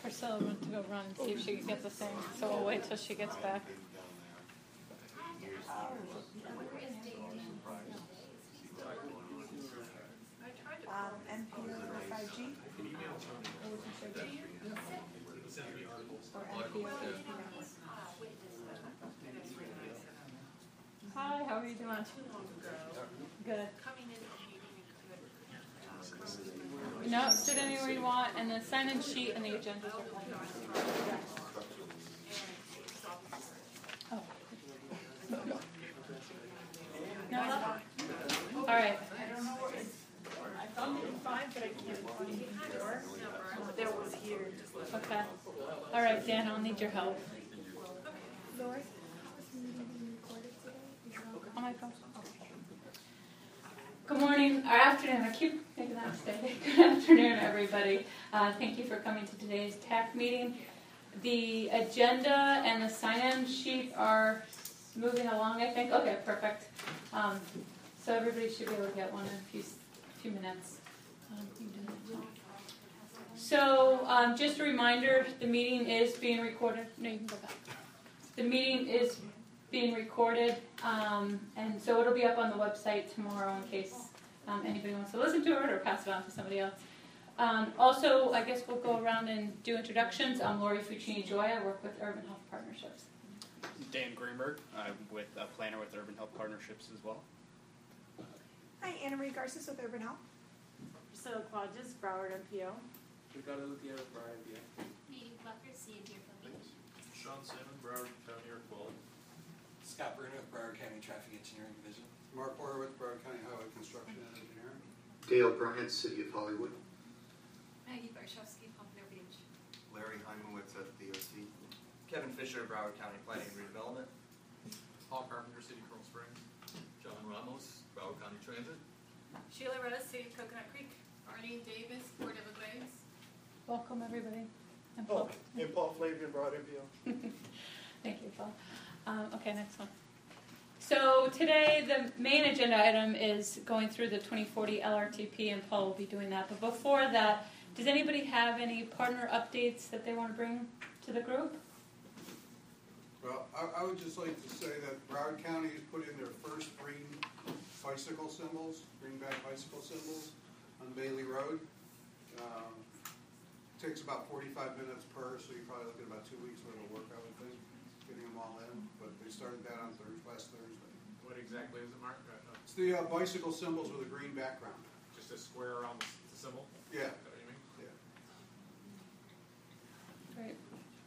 Priscilla went to go run and see if she could get the thing, so we'll wait till she gets back. NPO or 5G? Or NPO. Hi, how are you doing? Good. No, sit anywhere you want, and the sign-in sheet and the agendas are fine. Oh. No? All right. I don't know what I found it fine, but I can't find the door. That was here. Okay. All right, Dan, I'll need your help. Lori? On my phone. Good morning, or afternoon. I keep making that mistake. Good afternoon, everybody. Thank you for coming to today's TAC meeting. The agenda and the sign-in sheet are moving along, I think. Okay, perfect. So everybody should be able to get one in a few minutes. So just a reminder, the meeting is being recorded. No, you can go back. The meeting is being recorded, and so it'll be up on the website tomorrow in case anybody wants to listen to it or pass it on to somebody else. Also, I guess we'll go around and do introductions. I'm Lori Fuccini-Joy. I work with Urban Health Partnerships. Dan Greenberg. I'm with a planner with Urban Health Partnerships as well. Hi, Anna Marie Garces with Urban Health. Priscilla Quadges, Broward MPO. Ricardo Gutierrez, Broward MPO. Meeting Plucker, C and Deerfield Beach. Sean Salmon, Broward County Air Quality. Scott Bruno with Broward County Traffic Engineering Division. Mark Porter with Broward County Highway Construction and Engineering. Dale Bryant, City of Hollywood. Maggie Barshowski, Pompano Beach. Larry Heimanwitz at DOT. Kevin Fisher, Broward County Planning and Redevelopment. Paul Carpenter, City Coral Springs. John Ramos, Broward County Transit. Sheila Rose, City of Coconut Creek. Arlene Davis, Port Everglades. Welcome, everybody. And Paul. And Paul Flavian, Broward MPO. Thank you, Paul. Okay, next one. So today the main agenda item is going through the 2040 LRTP, and Paul will be doing that. But before that, does anybody have any partner updates that they want to bring to the group? Well, I would just like to say that Broward County has put in their first green bicycle symbols, greenback bicycle symbols on Bailey Road. Takes about 45 minutes per, so you're probably looking at about 2 weeks worth of work, I would think, getting them all in. But they started that on last Thursday. What exactly is it, Mark? It's the bicycle symbols with a green background. Just a square around the symbol? Yeah. Is that what you mean? Yeah. Great.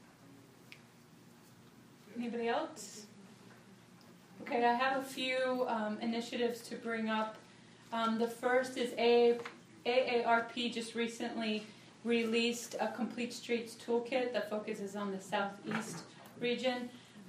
Anybody else? Okay, I have a few initiatives to bring up. The first is AARP just recently released a Complete Streets Toolkit that focuses on the southeast region.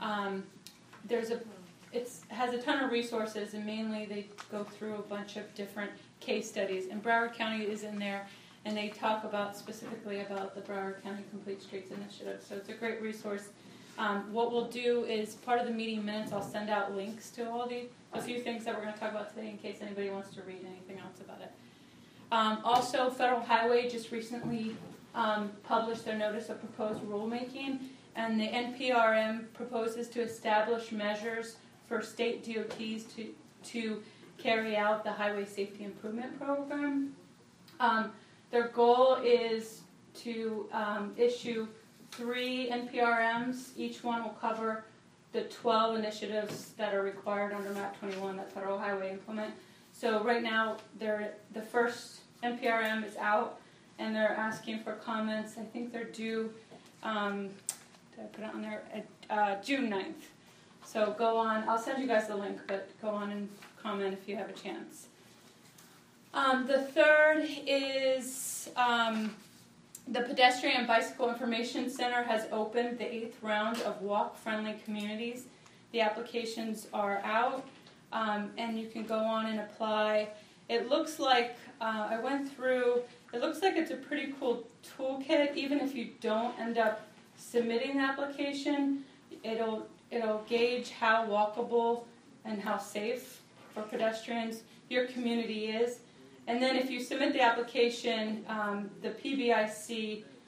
It has a ton of resources, and mainly they go through a bunch of different case studies. And Broward County is in there, and they talk specifically about the Broward County Complete Streets Initiative. So it's a great resource. What we'll do is part of the meeting minutes, I'll send out links to a few things that we're going to talk about today in case anybody wants to read anything else about it. Also, Federal Highway just recently published their notice of proposed rulemaking, and the NPRM proposes to establish measures for state DOTs to carry out the Highway Safety Improvement Program. Their goal is to issue 3 NPRMs. Each one will cover the 12 initiatives that are required under MAP 21 that Federal Highway implement. So right now, the first NPRM is out, and they're asking for comments. I think they're due, did I put it on there, June 9th. So go on, I'll send you guys the link, but go on and comment if you have a chance. The third is the Pedestrian and Bicycle Information Center has opened the 8th round of walk-friendly communities. The applications are out, and you can go on and apply. It looks like, I went through, it looks like it's a pretty cool toolkit. Even if you don't end up submitting the application, it'll gauge how walkable and how safe for pedestrians your community is. And then if you submit the application, the PBIC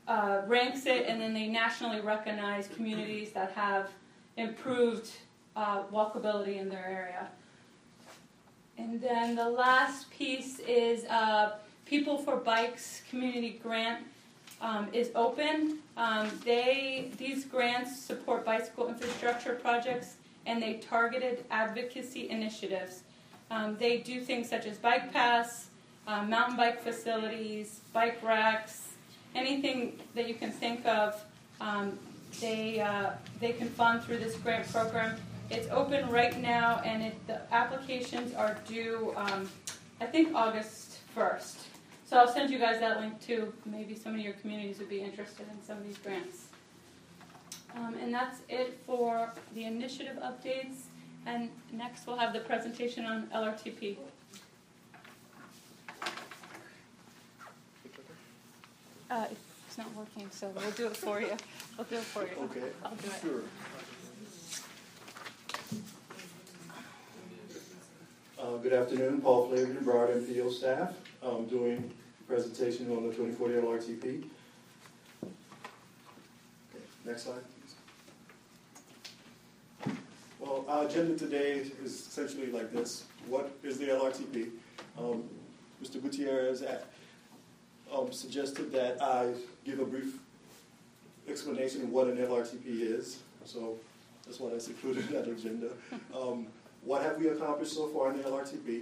ranks it, and then they nationally recognize communities that have improved walkability in their area. And then the last piece is People for Bikes community grant is open. These grants support bicycle infrastructure projects and they targeted advocacy initiatives. They do things such as bike paths, mountain bike facilities, bike racks, anything that you can think of. They can fund through this grant program. It's open right now, and the applications are due, I think, August 1st. So I'll send you guys that link too. Maybe some of your communities would be interested in some of these grants. And that's it for the initiative updates. And next we'll have the presentation on LRTP. It's not working, so we'll do it for you. We'll do it for you. Okay. I'll do it. Sure. Good afternoon, Paul Flavian, Broward MPO staff. Doing a presentation on the 2040 LRTP. Okay, next slide, please. Well, our agenda today is essentially like this. What is the LRTP? Mr. Gutierrez suggested that I give a brief explanation of what an LRTP is. So that's what I included in that agenda. What have we accomplished so far in the LRTP?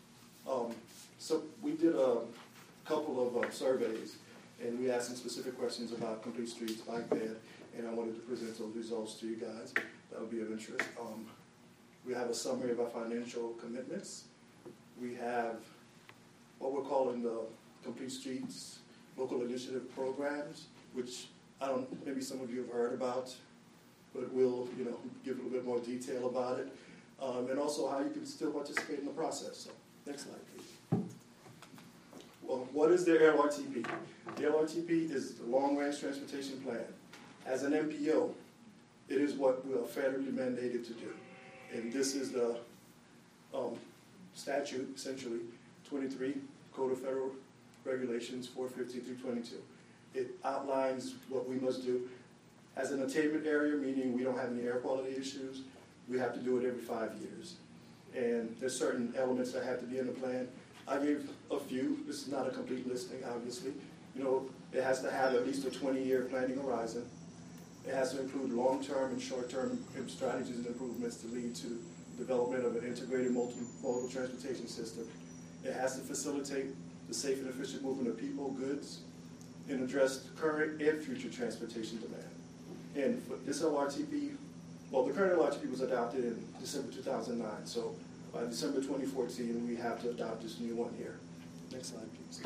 So we did a couple of surveys, and we asked some specific questions about complete streets, bike path, and I wanted to present those results to you guys. That would be of interest. We have a summary of our financial commitments. We have what we're calling the Complete Streets Local Initiative Programs, which maybe some of you have heard about, but we'll give a little bit more detail about it. And also how you can still participate in the process. So, next slide, please. Well, what is the LRTP? The LRTP is the Long Range Transportation Plan. As an MPO, it is what we are federally mandated to do. And this is the statute, essentially, 23 Code of Federal Regulations 450 through 22. It outlines what we must do. As an attainment area, meaning we don't have any air quality issues, we have to do it every 5 years. And there's certain elements that have to be in the plan. I gave a few. This is not a complete listing, obviously. It has to have at least a 20-year planning horizon. It has to include long-term and short-term strategies and improvements to lead to development of an integrated multimodal transportation system. It has to facilitate the safe and efficient movement of people, goods, and address current and future transportation demand. And for this LRTP, well, the current LRTP was adopted in December 2009, so by December 2014, we have to adopt this new one here. Next slide, please.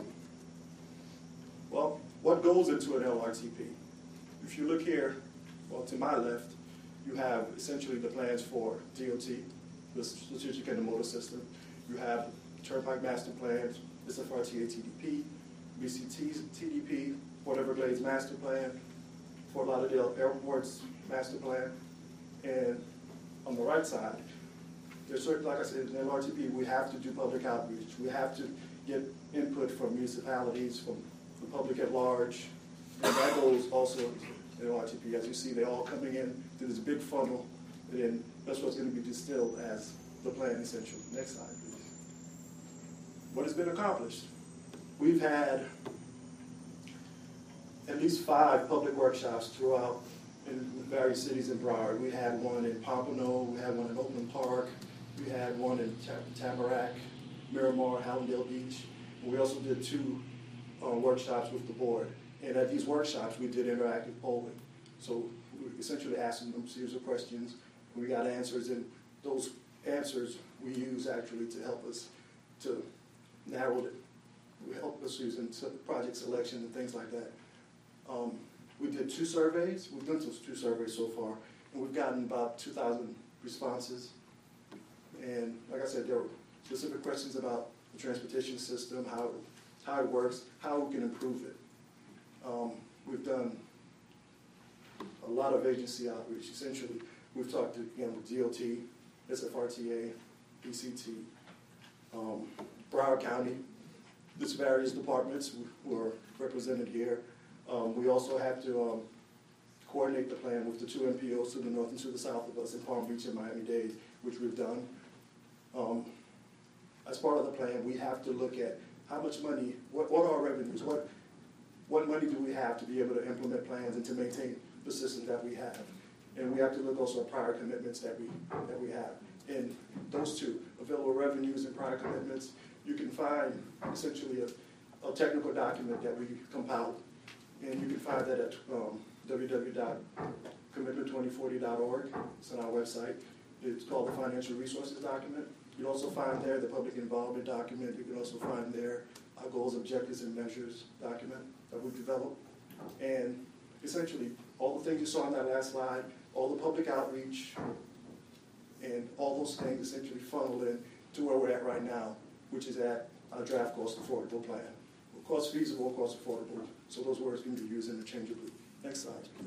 Well, what goes into an LRTP? If you look here, well, to my left, you have essentially the plans for DOT, the Strategic Intermodal System. You have Turnpike Master Plans, SFRTA TDP, BCT TDP, Port Everglades Master Plan, Fort Lauderdale Airport's Master Plan. And on the right side, there's certain, like I said, in LRTP, we have to do public outreach. We have to get input from municipalities, from the public at large. And that goes also in LRTP. As you see, they're all coming in to this big funnel, and then that's what's going to be distilled as the plan, essentially. Next slide, please. What has been accomplished? We've had at least 5 public workshops throughout in various cities in Broward. We had one in Pompano, we had one in Oakland Park, we had one in Tamarack, Miramar, Hallandale Beach. And we also did 2 workshops with the board. And at these workshops, we did interactive polling. So we essentially asked them a series of questions, and we got answers, and those answers we use actually to help us to narrow it. We help us using project selection and things like that. We did 2 surveys. We've done those 2 surveys so far, and we've gotten about 2,000 responses. And like I said, there were specific questions about the transportation system, how it works, how we can improve it. We've done a lot of agency outreach. Essentially, we've talked to, again, with DOT, SFRTA, BCT, Broward County. There's various departments who are represented here. We also have to coordinate the plan with the two MPOs to the north and to the south of us in Palm Beach and Miami-Dade, which we've done. As part of the plan, we have to look at how much money, what are our revenues, what money do we have to be able to implement plans and to maintain the system that we have. And we have to look also at prior commitments that we have. And those two, available revenues and prior commitments, you can find essentially a technical document that we compiled. And you can find that at www.commitment2040.org. It's on our website. It's called the Financial Resources Document. You'll also find there the Public Involvement Document. You can also find there our Goals, Objectives, and Measures document that we've developed. And essentially, all the things you saw on that last slide, all the public outreach, and all those things essentially funneled in to where we're at right now, which is at our draft cost affordable plan. Cost feasible, cost affordable. So those words can be used interchangeably. Next slide, please.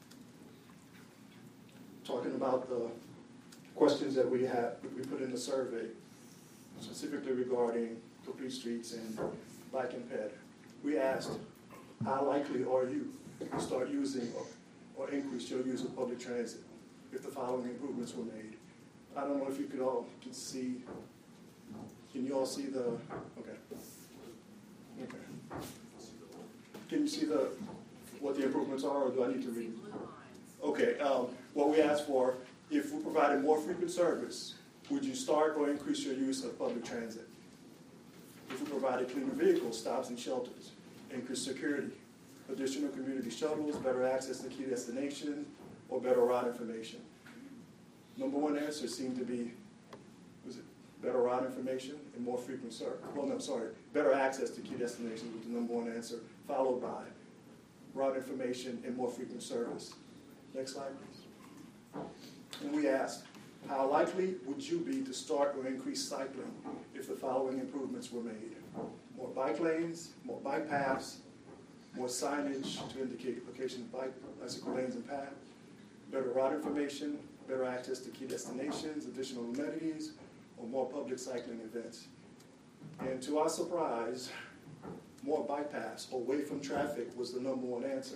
Talking about the questions that we put in the survey, specifically regarding complete streets and bike and ped. We asked, how likely are you to start using or increase your use of public transit if the following improvements were made? I don't know if you could all see. Can you all see the? Okay. Okay. Can you see what the improvements are, or do I need to read? Okay. What we asked for, if we provided more frequent service, would you start or increase your use of public transit? If we provided cleaner vehicles, stops and shelters, increased security, additional community shuttles, better access to key destinations, or better route information? Number one answer seemed to be, was it better route information and more frequent service? Well, no, sorry, better access to key destinations was the number one answer, followed by route information and more frequent service. Next slide, please. And we asked, how likely would you be to start or increase cycling if the following improvements were made? More bike lanes, more bike paths, more signage to indicate location of bicycle lanes and paths, better route information, better access to key destinations, additional amenities, or more public cycling events. And to our surprise, more bike paths away from traffic was the number one answer.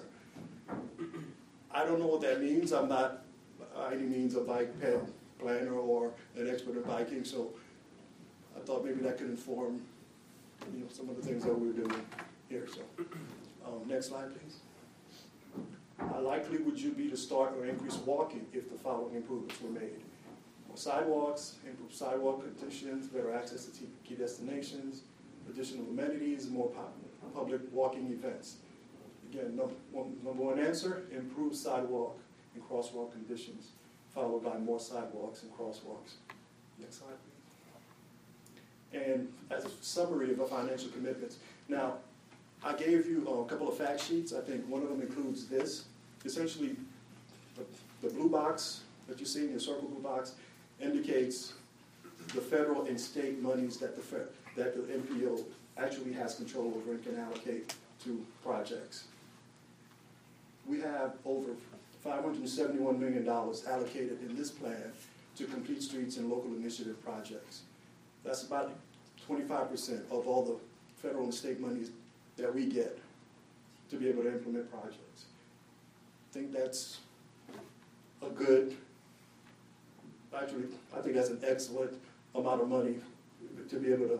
I don't know what that means. I'm not by any means a bike ped planner or an expert in biking, so I thought maybe that could inform some of the things that we're doing here. So, next slide, please. How likely would you be to start or increase walking if the following improvements were made? More sidewalks, improved sidewalk conditions, better access to key destinations, additional amenities, more public walking events. Again, number one answer, improved sidewalk and crosswalk conditions, followed by more sidewalks and crosswalks. Next slide, please. And as a summary of our financial commitments. Now, I gave you a couple of fact sheets. I think one of them includes this. Essentially, the blue box that you see in your circle blue box indicates the federal and state monies that the MPO actually has control over and can allocate to projects. We have over $571 million allocated in this plan to complete streets and local initiative projects. That's about 25% of all the federal and state monies that we get to be able to implement projects. I think that's a good, actually, I think that's an excellent amount of money to be able to,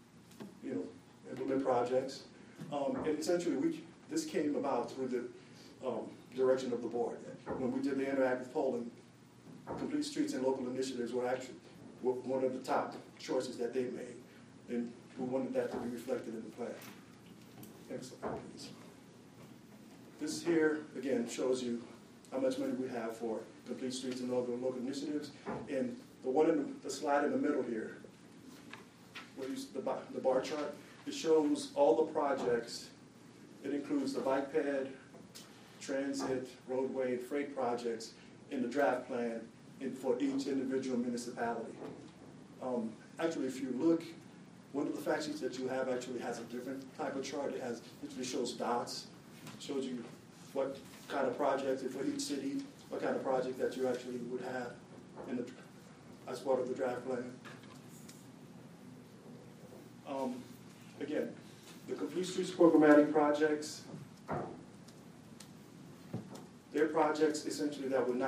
implement projects. And essentially, this came about through the direction of the board. When we did the interactive polling, complete streets and local initiatives were actually one of the top choices that they made, and we wanted that to be reflected in the plan. Next slide, please. This here, again, shows you how much money we have for complete streets and local initiatives. And the one in the slide in the middle here, where you see the bar chart, it shows all the projects. It includes the bike ped, transit, roadway, and freight projects in the draft plan for each individual municipality. Actually, if you look, one of the fact sheets that you have actually has a different type of chart. It actually shows dots, shows you what kind of project, for each city, what kind of project that you actually would have as part of the draft plan. Again, the Complete Streets programmatic projects, They're projects essentially that would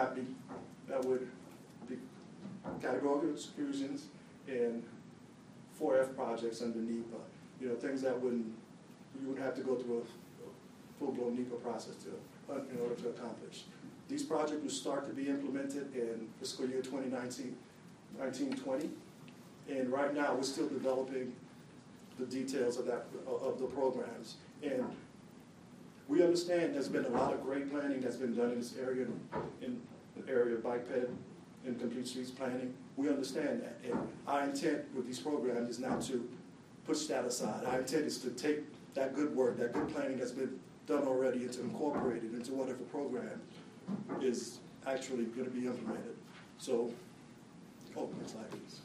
be categorical exclusions and 4F projects under NEPA. You know, things that you wouldn't have to go through a full-blown NEPA process in order to accomplish. These projects will start to be implemented in fiscal year 2019-20, and right now we're still developing the details of the programs. And we understand there's been a lot of great planning that's been done in this area, in the area of bike ped and complete streets planning. We understand that, and our intent with these programs is not to push that aside. Our intent is to take that good work, that good planning that's been done already, and to incorporate it into whatever program is actually going to be implemented. So, next slide, please.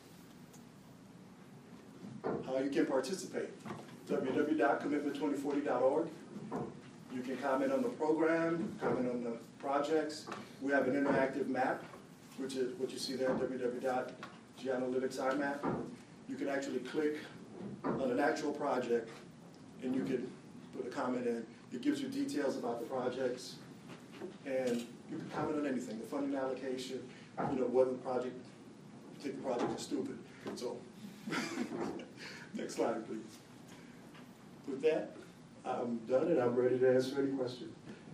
How you can participate. www.commitment2040.org. You can comment on the program, comment on the projects. We have an interactive map, which is what you see there, www.geanalytics IMAP. You can actually click on an actual project, and you can put a comment in. It gives you details about the projects, and you can comment on anything, the funding allocation, whether you think the project is stupid. So, next slide, please. With that, I'm done, and I'm ready to answer any questions.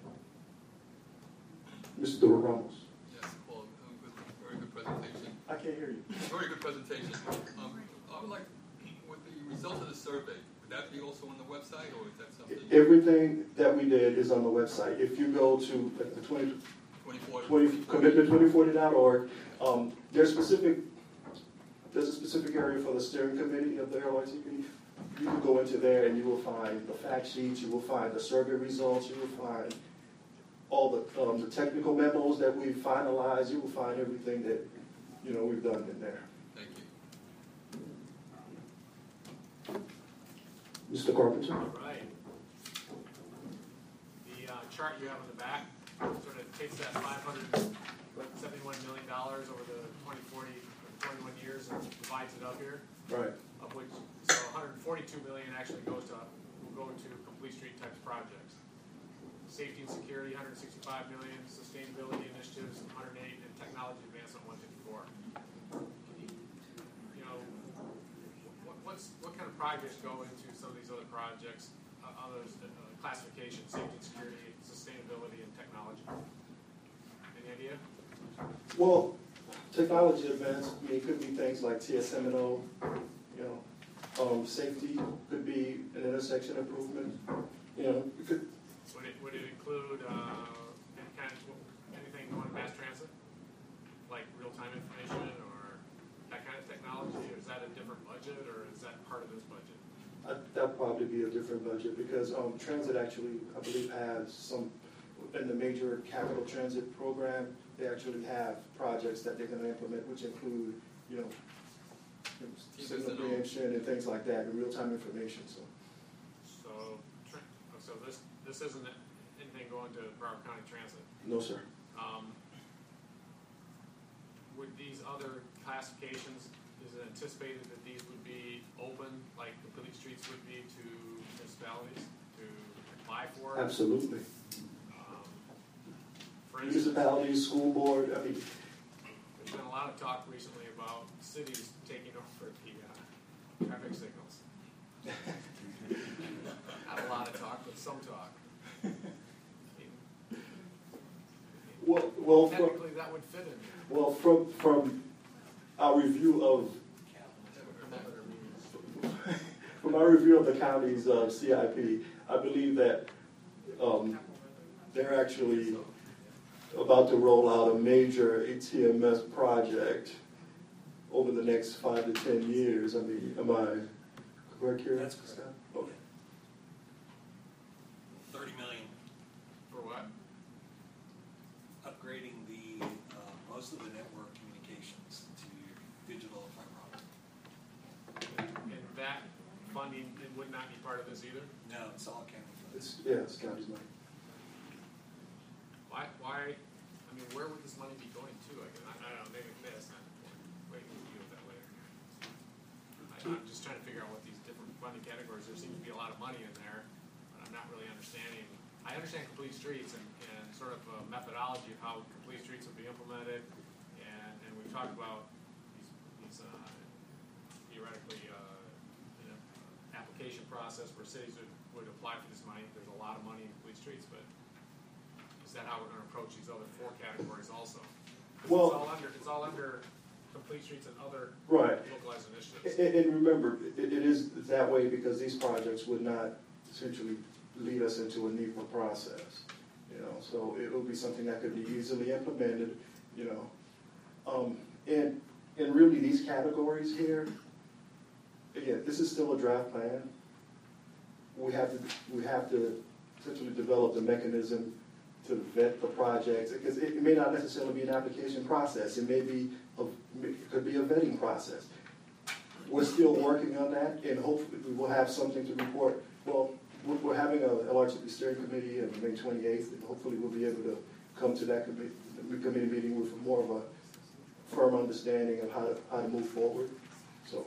Mr. Ramos. Yes, Paul, very good presentation. I can't hear you. Very good presentation. I would like, with the results of the survey, would that be also on the website, or is that something? Everything that we did is on the website. If you go to the commitment2040.org, there's a specific area for the steering committee of the LRTP. You can go into there and you will find the fact sheets, you will find the survey results, you will find all the technical memos that we've finalized, you will find everything that we've done in there. Thank you. Mr. Carpenter. All right. The chart you have on the back sort of takes that $571 million over the 2040, 21 years and divides it up here. Right. Of which, so 142 million actually will go to complete street types projects. Safety and security, 165 million. Sustainability initiatives, 108, and technology advancement, 154. What kind of projects go into some of these other projects? Others, classification, safety and security, sustainability, and technology. Any idea? Well, technology advancement could be things like TSM&O. Safety could be an intersection improvement. It could. Would it include anything going to mass transit, like real-time information or that kind of technology? Or is that a different budget, or is that part of this budget? That'll probably be a different budget because transit actually, I believe, has some in the major capital transit program. They actually have projects that they're going to implement, which include, signal preemption and things like that, and real-time information. So this isn't anything going to Broward County Transit? No, sir. Would these other classifications, is it anticipated that these would be open, like complete streets would be, to municipalities to apply for? Absolutely. For instance, municipalities, school board, there's been a lot of talk recently about cities taking over the traffic signals. Not a lot of talk, but some talk. Well, technically that would fit in there. Well, from our review of the county's CIP, I believe that they're actually about to roll out a major ATMS project over the next 5 to 10 years. I mean, am I correct here? That's correct. Okay. $30 million. For what? Upgrading most of the network communications to digital fiber optic. And that funding, it would not be part of this either? No, it's all county funds. It's county's money. Why? I mean, where would this money be going to? I don't know. Maybe that's not important. Wait, we'll deal with that later. I'm just trying to figure out what these different funding categories. There seems to be a lot of money in there, but I'm not really understanding. I understand complete streets and sort of methodology. how complete streets will be implemented, and we've talked about these theoretically application process where cities would apply for this money. There's a lot of money in complete streets, but is that how we're going to approach these other 4 categories also? Well, it's all under complete streets and other right. localized initiatives. And remember, it is that way because these projects would not essentially lead us into a NEPA process. So it will be something that could be easily implemented. And really these categories here, again, this is still a draft plan. We have to essentially develop the mechanism to vet the projects, because it may not necessarily be an application process. It could be a vetting process. We're still working on that, and hopefully we will have something to report. Well, we're having a LRCP steering committee on May 28th, and hopefully we'll be able to come to that committee meeting with more of a firm understanding of how to move forward. So,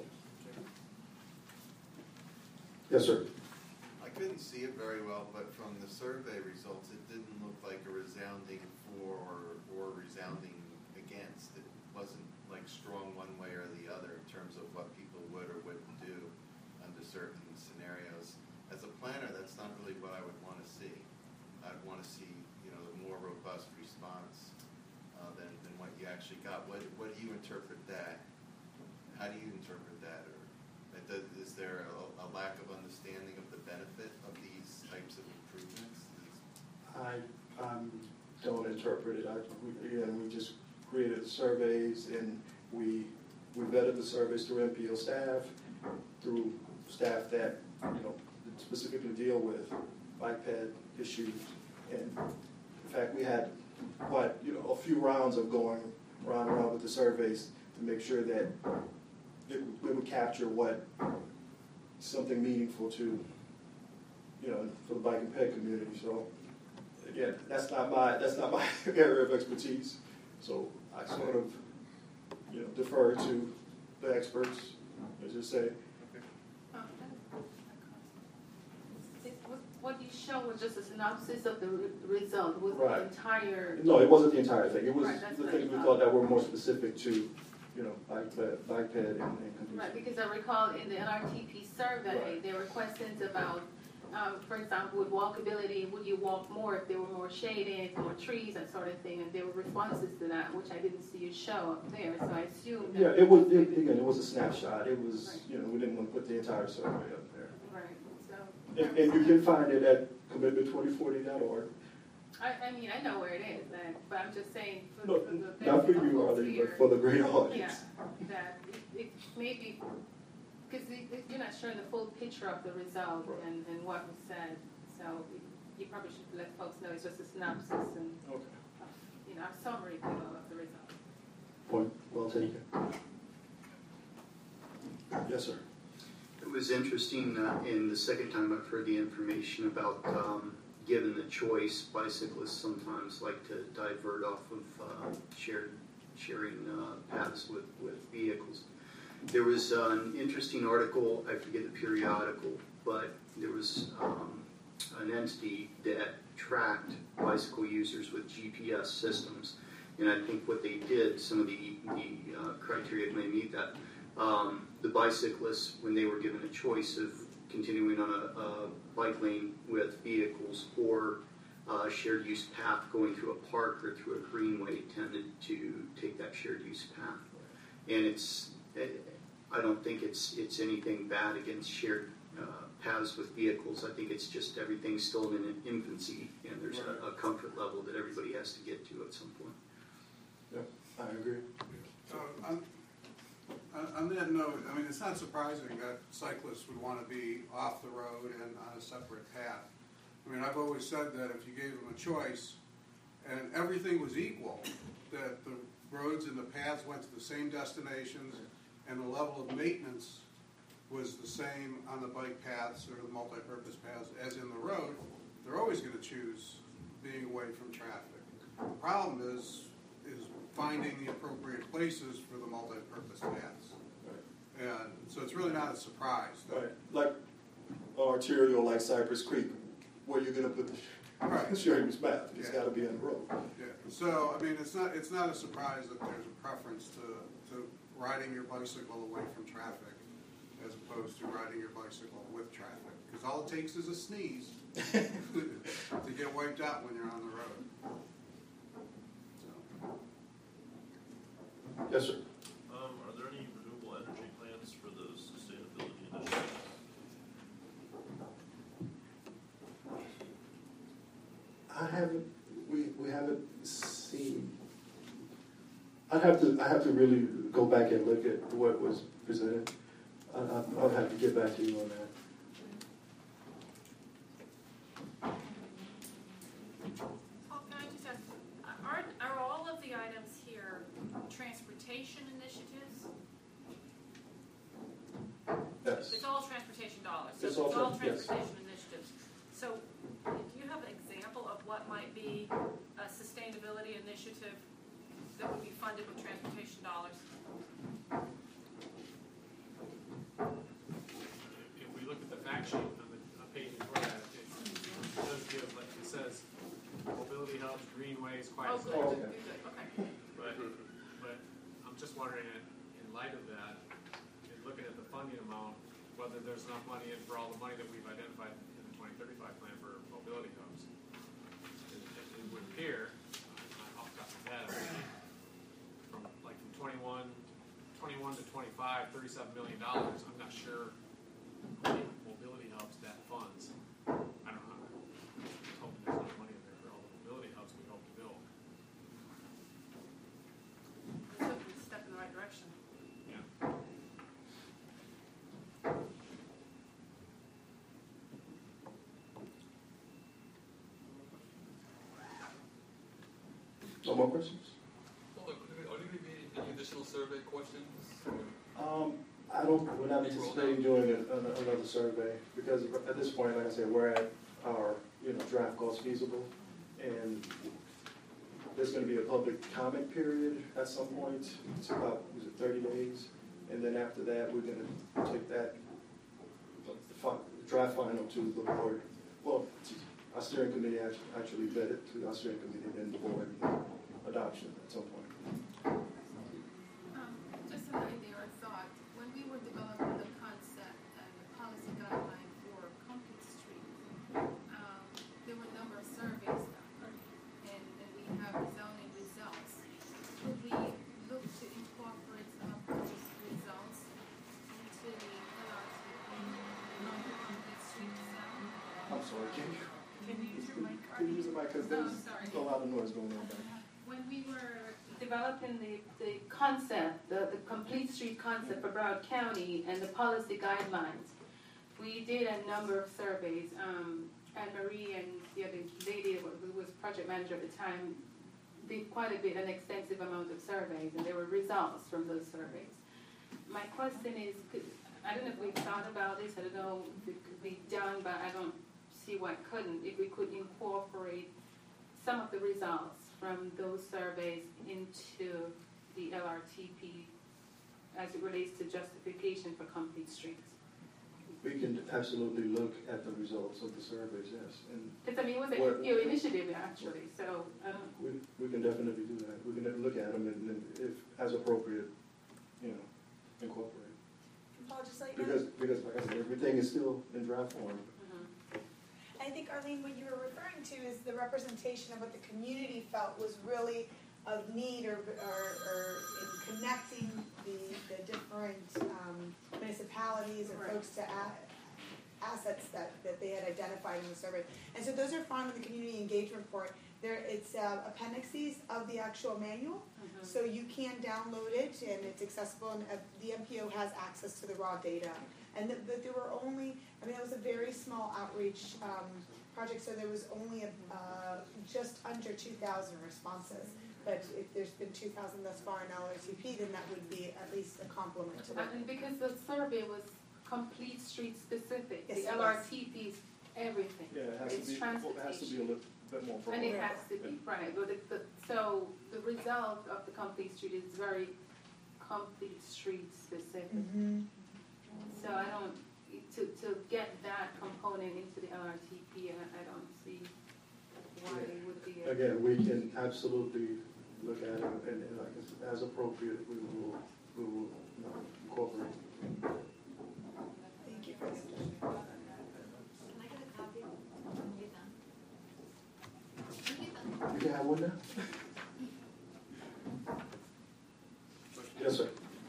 yes, sir. I couldn't see it very well, but from the survey results, it didn't look like a resounding for or resounding against. It wasn't like strong one way or the other in terms of what people would or wouldn't do under certain scenarios. As a planner, that's not really what I would want to see. I'd want to see, the more robust response than what you actually got. What do you interpret that? How do you interpret that? Or is there a lack of understanding of the benefit of these types of improvements? I don't interpret it. We just created the surveys, and we vetted the surveys through MPO staff, through staff that specifically deal with bike ped issues. And in fact, we had quite a few rounds of going around with the surveys to make sure that it would capture what something meaningful to for the bike and ped community. So again, that's not my area of expertise. So I sort of defer to the experts, as you say. What you showed was just a synopsis of the result, was Right. the entire... No, it wasn't the entire thing. It was Right, that's the what things I we thought. thought that were more specific to, bike ped and complete. Right, because I recall in the NRTP survey, Right. there were questions about, for example, with walkability, would you walk more if there were more shaded, more trees, that sort of thing, and there were responses to that, which I didn't see you show up there, so I assumed that... Yeah, it was a snapshot. It was, Right. We didn't want to put the entire survey up there. Right, so... And you can find it at commitment2040.org. I mean, I know where it is, but I'm just saying for No, the benefit not for of you, folks Arlie, here, but for the greater audience. Yeah, that it may be, because you're not showing the full picture of the result Right. and what was said, so you probably should let folks know it's just a synopsis and, Okay. a summary of the result. Point well taken. Yes, sir. It was interesting in the second time I've heard the information about given the choice, bicyclists sometimes like to divert off of sharing paths with vehicles. There was an interesting article, I forget the periodical, but there was an entity that tracked bicycle users with GPS systems. And I think what they did, some of the criteria may meet that. The bicyclists, when they were given a choice of continuing on a bike lane with vehicles or a shared use path going through a park or through a greenway, tended to take that shared use path. And I don't think it's anything bad against shared paths with vehicles. I think it's just everything's still in an infancy, and there's a comfort level that everybody has to get to at some point. Yep, I agree. On that note, I mean, it's not surprising that cyclists would want to be off the road and on a separate path. I mean, I've always said that if you gave them a choice and everything was equal, that the roads and the paths went to the same destinations and the level of maintenance was the same on the bike paths or the multi-purpose paths as in the road, they're always going to choose being away from traffic. The problem is finding the appropriate places for the multi-purpose paths. Right. And so it's really not a surprise. Right. Like arterial, like Cypress Creek, where you're going to put Right. sharing this math. It's Yeah. got to be on the road. Yeah, so, I mean, it's not a surprise that there's a preference to riding your bicycle away from traffic as opposed to riding your bicycle with traffic. Because all it takes is a sneeze to get wiped out when you're on the road. So. Yes, sir. Are there any renewable energy plans for the sustainability initiative? I haven't. We haven't seen. I have to really go back and look at what was presented. I'll have to get back to you on that. Paul, can I just ask, are all of the items here transportation initiatives? Yes. It's all transportation dollars, so It's it's all all yes. transportation initiatives. So, do you have an example of what might be a sustainability initiative that would be funded with transportation dollars? If we look at the fact sheet on the page before that, it does give, like it says, mobility hubs, greenways, quiet Oh, zones. good, good, okay. But I'm just wondering, in light of that, and looking at the funding amount, whether there's enough money in for all the money that we've identified in the 2035 plan for mobility hubs. It would appear, off the top of my head, from 21 to 25, $37 million. I'm not sure how many mobility hubs that funds. I don't know. I'm hoping there's enough money in there for all the mobility hubs we hope to build. It's a step in the right direction. Yeah. No more questions? Well, are there going to be any additional survey questions? I don't. We're not anticipating doing another survey because at this point, like I said, we're at our draft cost feasible, and there's going to be a public comment period at some point. It's about 30 days, and then after that, we're going to take that draft final to the board. Well, our steering committee actually vet it to our steering committee, and then the board adoption at some point. Just an idea or thought, when we were developing the concept and the policy guideline for Complete Street, there were a number of surveys done, and we have zoning results. Could we look to incorporate some of those results into the LRTP non-Complete Street zone? I'm sorry, can you use your mic? Can you use the mic because there's a lot of noise going on back. When we were developing the concept, the Complete Street concept for Broward County and the policy guidelines, we did a number of surveys. Anne Marie and the other lady who was project manager at the time did quite a bit, an extensive amount of surveys, and there were results from those surveys. My question is, I don't know if we've thought about this, I don't know if it could be done, but I don't see why it couldn't, if we could incorporate some of the results from those surveys into the LRTP as it relates to justification for Complete Streets. We can absolutely look at the results of the surveys, yes. And Because, I mean, it was a new initiative, actually, so we can definitely do that. We can look at them and if, as appropriate, incorporate. Paul, just like Because, like I said, everything is still in draft form. I think, Arlene, what you were referring to is the representation of what the community felt was really of need or in connecting the different municipalities or folks to assets that they had identified in the survey. And so those are found in the community engagement report. It's appendices of the actual manual, so you can download it and it's accessible, and the MPO has access to the raw data. And there were only, it was a very small outreach project, so there was only just under 2,000 responses. But if there's been 2,000 thus far in LRTP, then that would be at least a compliment to that. and because the survey was Complete Street specific, Yes, the it LRTP is everything. Yeah, it has It's to be. It has to be a little bit more. And it has to be, right, but so the result of the Complete Street is very Complete Street specific. So I don't, to get that component into the LRTP, I don't see why they would be. Again, we can absolutely look at it, and like, as appropriate, we will incorporate. Thank you for the Can I get a copy when you get done? You can have one now? Yes, sir.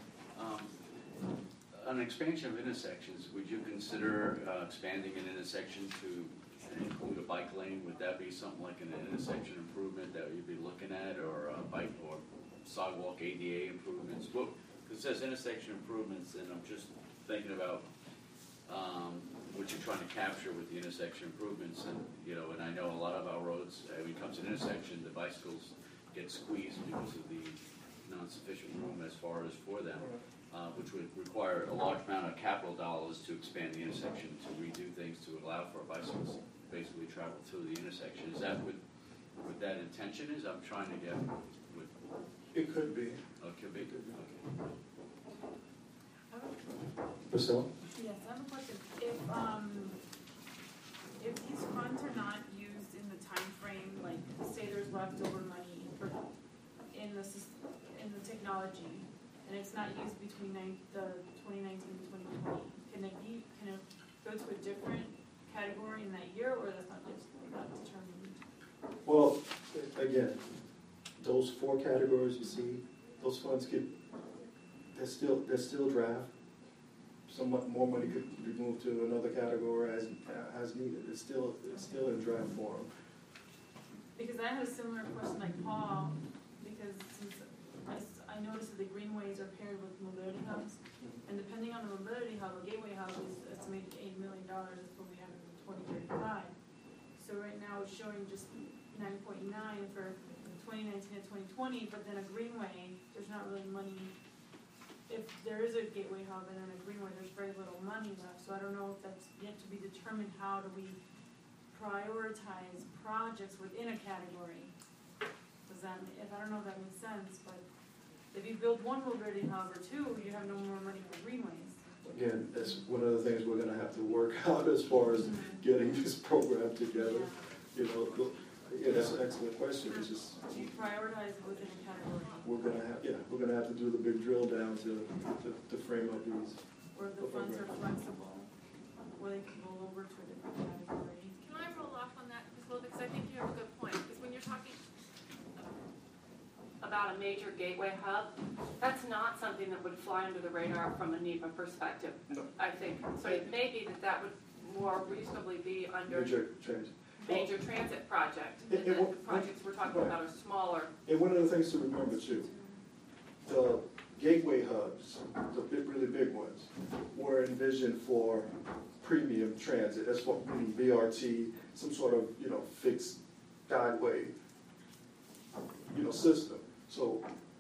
On expansion of intersections, would you consider expanding an intersection to include a bike lane? Would that be something like an intersection improvement that you'd be looking at, or a bike or sidewalk ADA improvements? Well, because it says intersection improvements, and I'm just thinking about what you're trying to capture with the intersection improvements, and and I know a lot of our roads, when it comes to an intersection, the bicycles get squeezed because of the non-sufficient room as far as for them, which would require a large amount of capital dollars to expand the intersection, to redo things to allow for bicycles to basically travel through the intersection. Is that what that intention is? I'm trying to get with. It could be. Oh, it could be. Okay. Priscilla? Yes, I have a question. If these funds are not used in the time frame, like say there's leftover money for in the technology, and it's not used between the 2019 and 2020, can it go to a different category in that year, or that's not determined? Well, again, those 4 categories you see, those funds they're still draft. Somewhat more money could be moved to another category as needed. It's still in draft form. Because I have a similar question like Paul, because since I noticed that the greenways are paired with mobility hubs, and depending on the mobility hub, a gateway hub is estimated $8 million. That's what we have in 2035. So right now it's showing just 9.9 for 2019 and 2020, but then a greenway, there's not really money. If there is a gateway hub and then a greenway, there's very little money left. So I don't know if that's yet to be determined. How do we prioritize projects within a category? I don't know if that makes sense, but if you build one mobility hub or 2, you have no more money for greenways. Again, that's one of the things we're going to have to work out as far as getting this program together. That's an excellent question. It's just, do you prioritize it within a category? We're going to have to do the big drill down to frame up these. Or if the funds are flexible, or they can roll over to a different category. Can I roll off on that just a little bit, because I think you have a good point, because when you're talking about a major gateway hub, that's not something that would fly under the radar from a NEPA perspective, I think. So it may be that would more reasonably be under major transit project. The projects we're talking about are smaller. And one of the things to remember too, the gateway hubs, the really big ones, were envisioned for premium transit. That's what BRT, some sort of fixed guideway system. So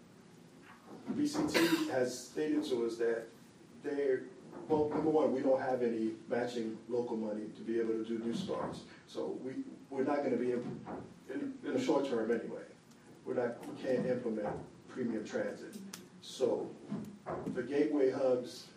BCT has stated to us that number one, we don't have any matching local money to be able to do new starts. So we're not going to be in the short term anyway. We can't implement premium transit. So the gateway hubs,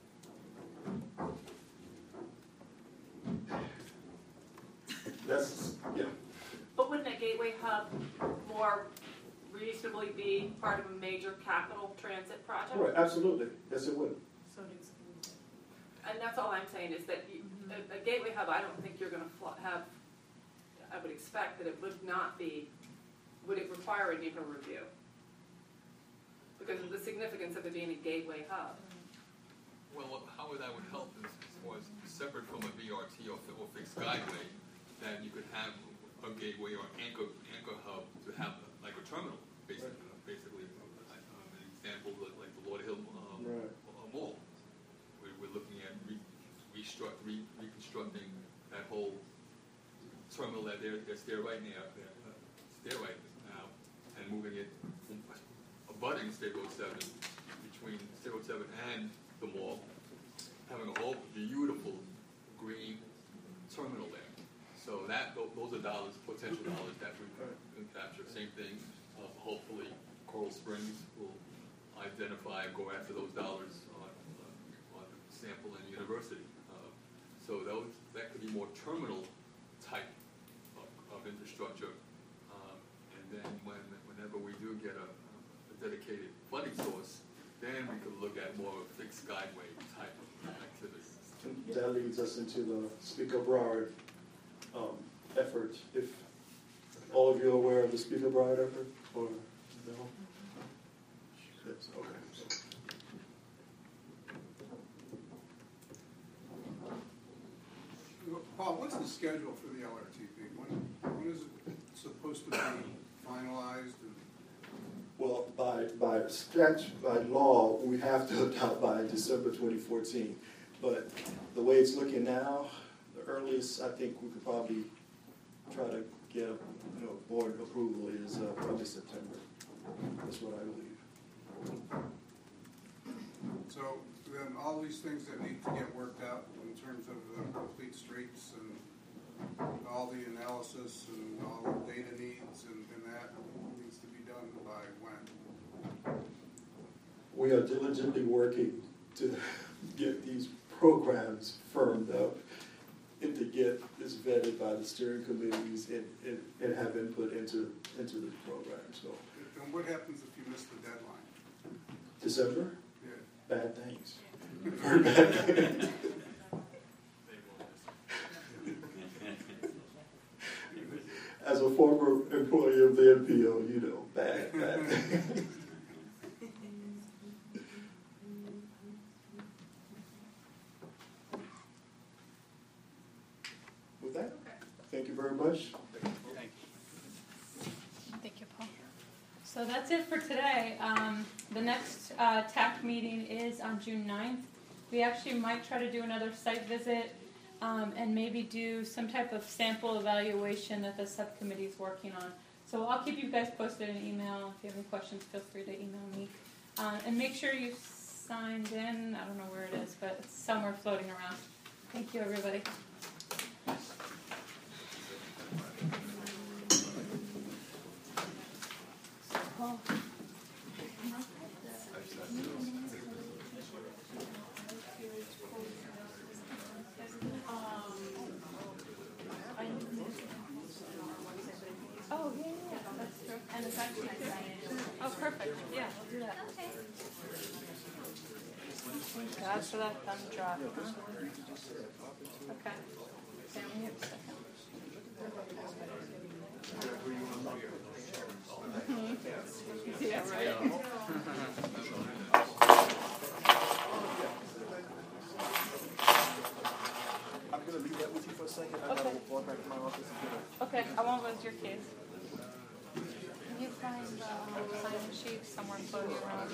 But wouldn't a gateway hub more reasonably be part of a major capital transit project? Right, absolutely. Yes, it would. And that's all I'm saying is that a gateway hub, I don't think you're going to have, I would expect that it would not be, would it require a NEPA review? Because of the significance of it being a gateway hub. Well, how that would help is was separate from a BRT or fixed guideway, that you could have a gateway or anchor hub to have like a terminal, basically an example like the Lauderhill Mall. We're looking at reconstructing that whole terminal that's there right now, and moving it abutting State Road 7, between State Road 7 and the mall, having a whole beautiful green terminal there. So those are potential dollars that we can capture. Same thing, hopefully Coral Springs will identify and go after those dollars on Sample and University. So that could be more terminal type of of infrastructure. And then whenever we do get a dedicated funding source, then we could look at more of a fixed guideway type of activities. That leads us into the Speaker Broward effort. If all of you are aware of the Speaker Broward effort, or no? Yes, okay. Paul, what's the schedule for the LRTP? When is it supposed to be finalized? Well, by law, we have to adopt by December 2014. But the way it's looking now, the earliest I think we could probably try to get board approval is probably September. That's what I believe. So then all these things that need to get worked out in terms of complete streets and all the analysis and all the data needs and that needs to be done by when? We are diligently working to get these programs firmed up and to get this vetted by the steering committees and have input into the program. So. And what happens if you miss the deadline? December? Yeah. Bad things. Very bad things. As a former employee of the NPO, bad things. With that, thank you very much. Thank you, Paul. So that's it for today. The next TAC meeting is on June 9th. We actually might try to do another site visit and maybe do some type of sample evaluation that the subcommittee is working on. So I'll keep you guys posted in email. If you have any questions, feel free to email me. And make sure you signed in. I don't know where it is, but it's somewhere floating around. Thank you, everybody. Paul. Oh, yeah, that's true. And it's actually oh, perfect. Yeah, we'll do that. Thank God for that thumb drop. Huh? Okay. Sam, we have a second. Yeah, right. I'm going to leave that with you for a second. I Okay. gotta walk back to my office and get it. Okay, I won't lose your keys. Can you find the sign sheet somewhere floating around?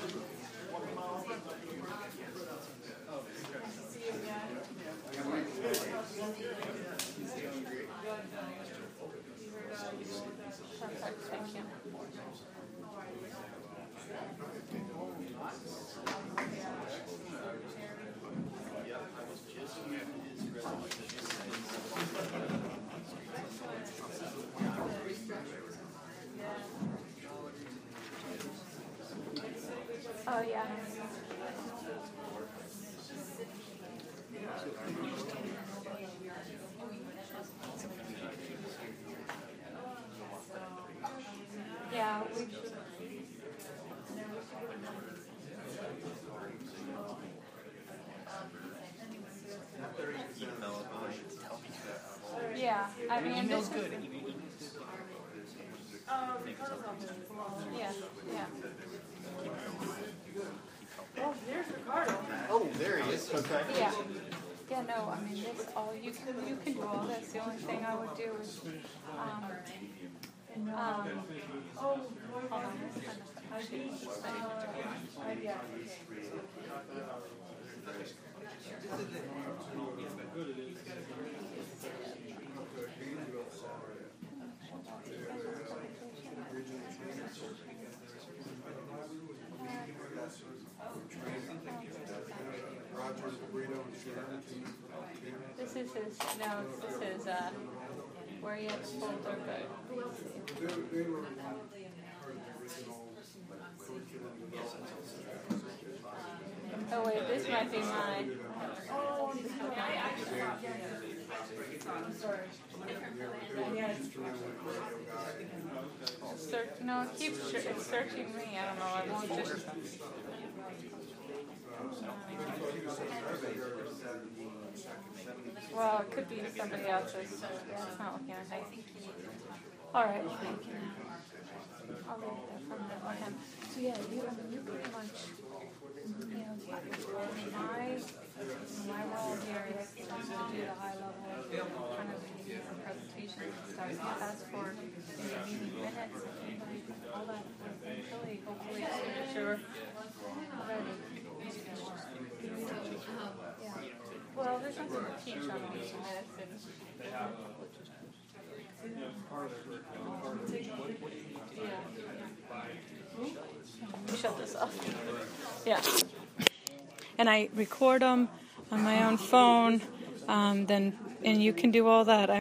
Perfect, thank you. Oh, yeah. Yeah, we should. Yeah, I mean, this is. Yeah, yeah. Oh, there's Ricardo. Oh, there he is. Okay. Yeah. Yeah, no, I mean, this all, you can do all this. The only thing I would do is, hold on. This is his, no, this is, where he had the folder, but let's see. They were part of the original curriculum development. Oh wait, this might be mine. Oh, No, it keeps it's searching me. I don't know. I won't just. Well, it could be somebody else's. It's not looking at me. All right. I'll leave it there for a minute with him. So yeah, you pretty much. My role here is to do the high level kind of presentations and stuff. So as for meeting minutes, all that, really, hopefully, signature ready. Yeah. Well, there's nothing to teach on these minutes. Let me shut this off. Yeah. And I record them on my own phone, and you can do all that.